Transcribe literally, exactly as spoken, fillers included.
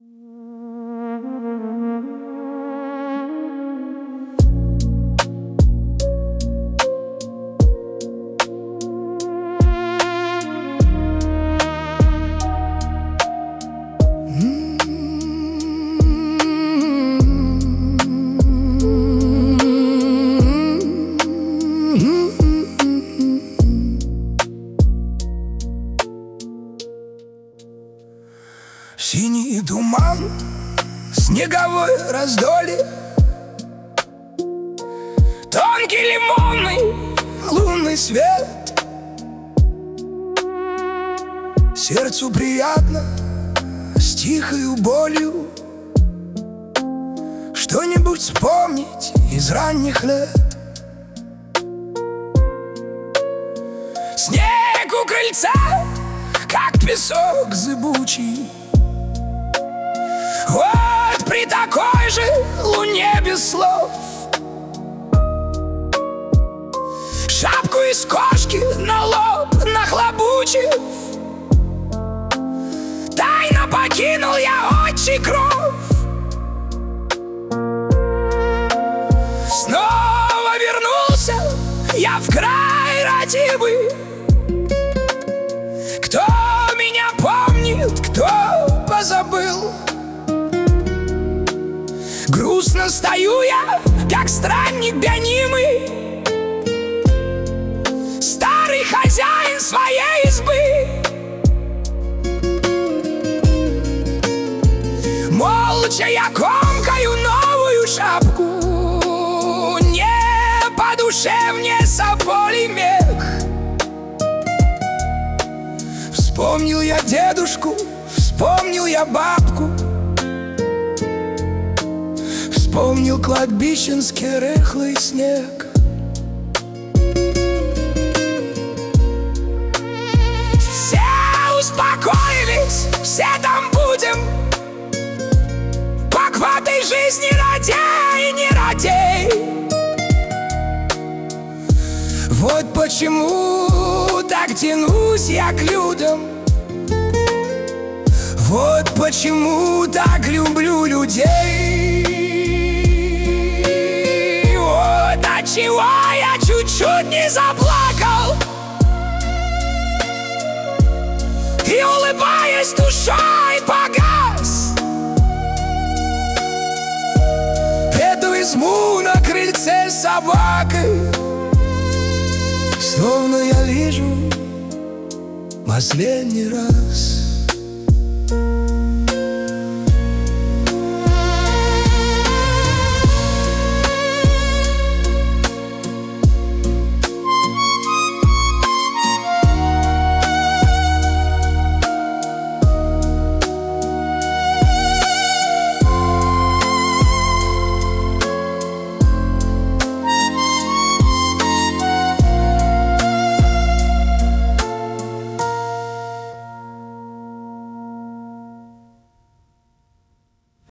Синий туман, снеговое раздолье, тонкий лимонный лунный свет. Сердцу приятно с тихою болью что-нибудь вспомнить из ранних лет. Снег у крыльца, как песок зыбучий. Вот при такой же луне без слов шапку из кошки на лоб нахлобучив, тайно покинул я отчий кров. Снова вернулся я в край родимый. Кто меня помнит, кто позабыл? Грустно стою я, как странник гонимый, старый хозяин своей избы. Молча я комкаю новую шапку, не по душе мне соболи мех. Вспомнил я дедушку, вспомнил я бабку, вспомнил кладбищенский рыхлый снег. Все успокоились, все там будем, как в этой жизни радей, не радей. Вот почему так тянусь я к людям, вот почему так люблю людей. Отчего я чуть-чуть не заплакал и, улыбаясь душой, погас. Эту избу на крыльце с собакой словно я вижу последний раз.